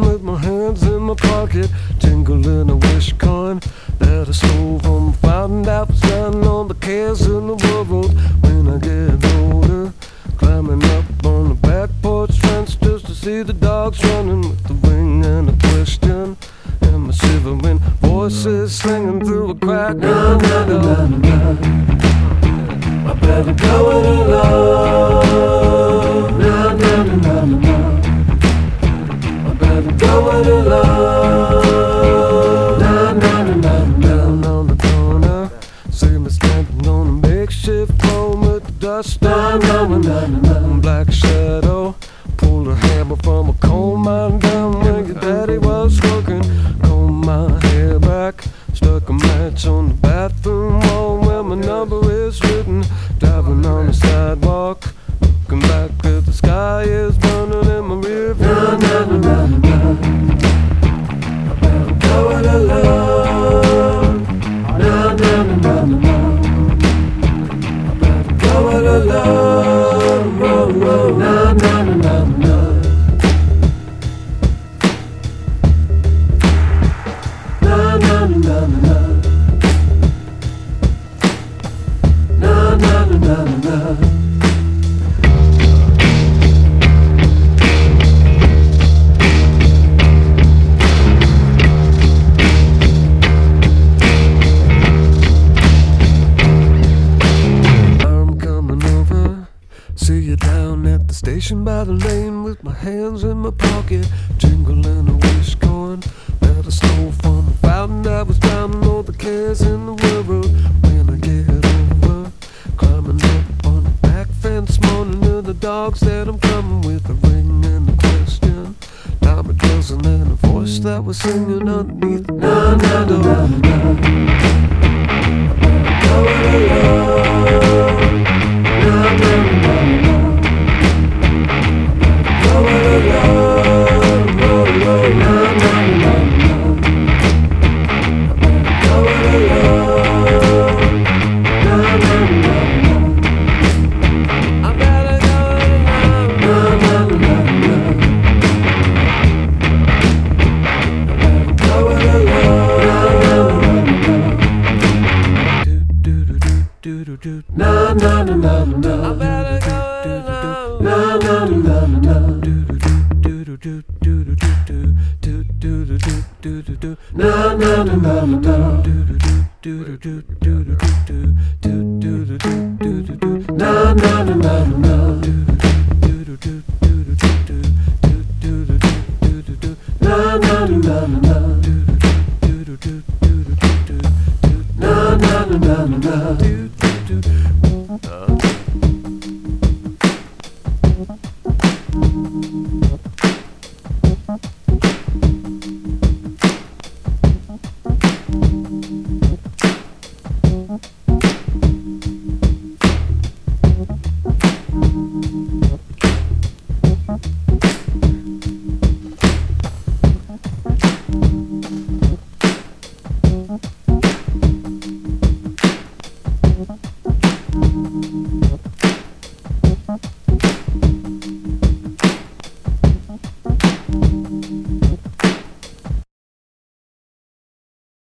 with my hands in my pocket, tingling a wish coin that I stole from a fountain that was down on the cares in the world. When I get older, climbing up on the back porch fence just to see the dogs running with the ring and a question, and my shivering voices slinging through a crack in the window. I better go it alone. Na na na na na. I better go it alone. Na na na na. Down on the corner, see me standing on a makeshift pole with the dust na na na na na. Black shadow, pulled a hammer from a coal mine down where your daddy was working. Combed my hair back, stuck a match on the bathroom wall where my number is written. Driving on the sidewalk, looking back at the sky is burning in my rear view. Na na na na na. I better go it alone. Na na na na na. I better go it alone. Whoa, whoa. Na na na na na. Na na na na na. Na na na na na. I'm coming over, see you down at the station by the lane with my hands in my pocket, jingling a wish coin that I stole from a fountain that was drowning all the cares in the world. When I get over, climbing up on the back fence, moaning to the dogs that I'm coming with a ring and a question. Now my cousin and a voice that was singing underneath. Na na na na na. Go it alone. Na na na na. Go it alone. Whoa, whoa. Na na na na. Go it alone. Na na na na. I better go it alone. Na na na na. Go it alone. Na na na na na. I better go it alone. Na na na na na. Na na na na na. Na na na na na. Na na na na na. Na na na na na.